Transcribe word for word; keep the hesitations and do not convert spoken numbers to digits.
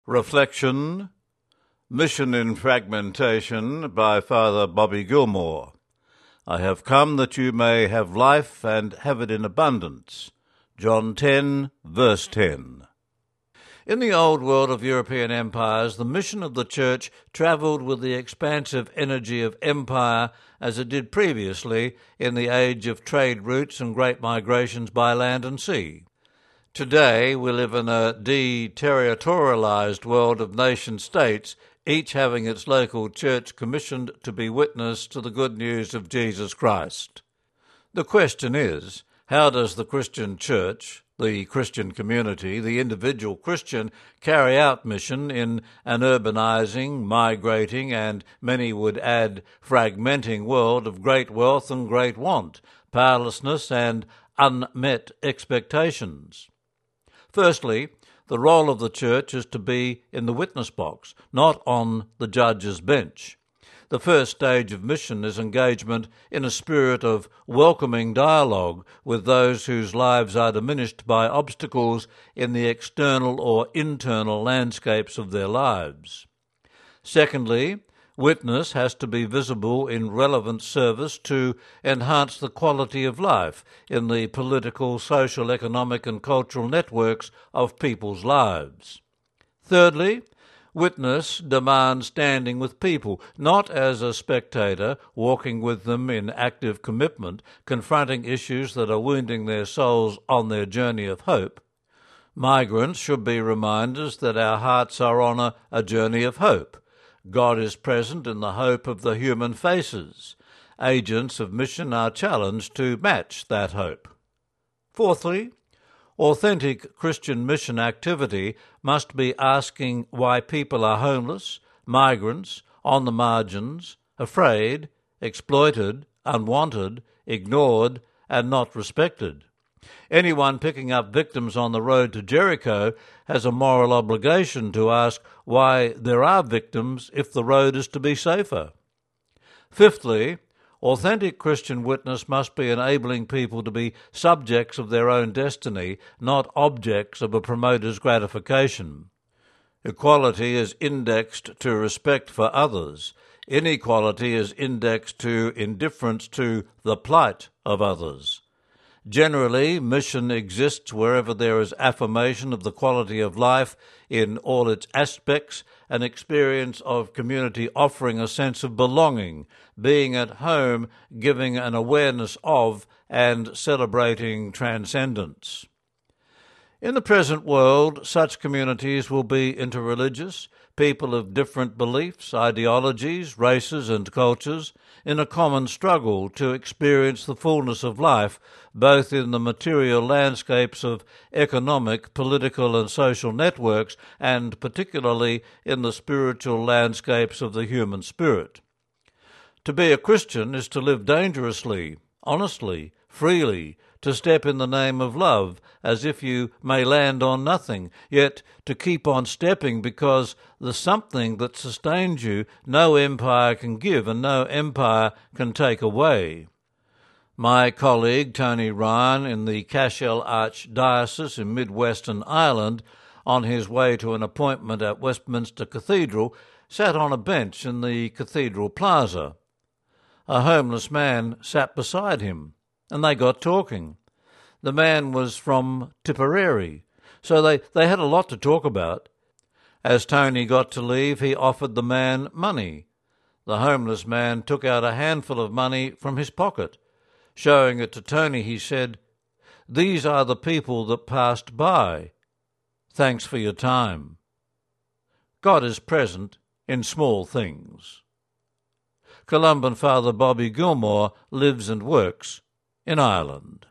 Reflection, Mission in Fragmentation by Father Bobby Gilmore. I have come that you may have life and have it in abundance. John ten, verse ten. In the old world of European empires, the mission of the Church travelled with the expansive energy of empire as it did previously in the age of trade routes and great migrations by land and sea. Today we live in a deterritorialized world of nation-states, each having its local church commissioned to be witness to the good news of Jesus Christ. The question is, how does the Christian church, the Christian community, the individual Christian, carry out mission in an urbanizing, migrating, and many would add fragmenting world of great wealth and great want, powerlessness and unmet expectations? Firstly, the role of the church is to be in the witness box, not on the judge's bench. The first stage of mission is engagement in a spirit of welcoming dialogue with those whose lives are diminished by obstacles in the external or internal landscapes of their lives. Secondly, witness has to be visible in relevant service to enhance the quality of life in the political, social, economic and cultural networks of people's lives. Thirdly, witness demands standing with people, not as a spectator, walking with them in active commitment, confronting issues that are wounding their souls on their journey of hope. Migrants should be reminders that our hearts are on a, a journey of hope. God is present in the hope of the human faces. Agents of mission are challenged to match that hope. Fourthly, authentic Christian mission activity must be asking why people are homeless, migrants, on the margins, afraid, exploited, unwanted, ignored, and not respected. Anyone picking up victims on the road to Jericho has a moral obligation to ask why there are victims if the road is to be safer. Fifthly, authentic Christian witness must be enabling people to be subjects of their own destiny, not objects of a promoter's gratification. Equality is indexed to respect for others. Inequality is indexed to indifference to the plight of others. Generally, mission exists wherever there is affirmation of the quality of life in all its aspects, an experience of community offering a sense of belonging, being at home, giving an awareness of, and celebrating transcendence. In the present world, such communities will be interreligious, people of different beliefs, ideologies, races and cultures, in a common struggle to experience the fullness of life, both in the material landscapes of economic, political and social networks, and particularly in the spiritual landscapes of the human spirit. To be a Christian is to live dangerously, honestly, freely, to step in the name of love, as if you may land on nothing, yet to keep on stepping because the something that sustains you no empire can give and no empire can take away. My colleague Tony Ryan in the Cashel Archdiocese in mid-western Ireland, on his way to an appointment at Westminster Cathedral, sat on a bench in the cathedral plaza. A homeless man sat beside him, and they got talking. The man was from Tipperary, so they, they had a lot to talk about. As Tony got to leave, he offered the man money. The homeless man took out a handful of money from his pocket. Showing it to Tony, he said, "These are the people that passed by. Thanks for your time." God is present in small things. Columban Father Bobby Gilmore lives and works in Ireland.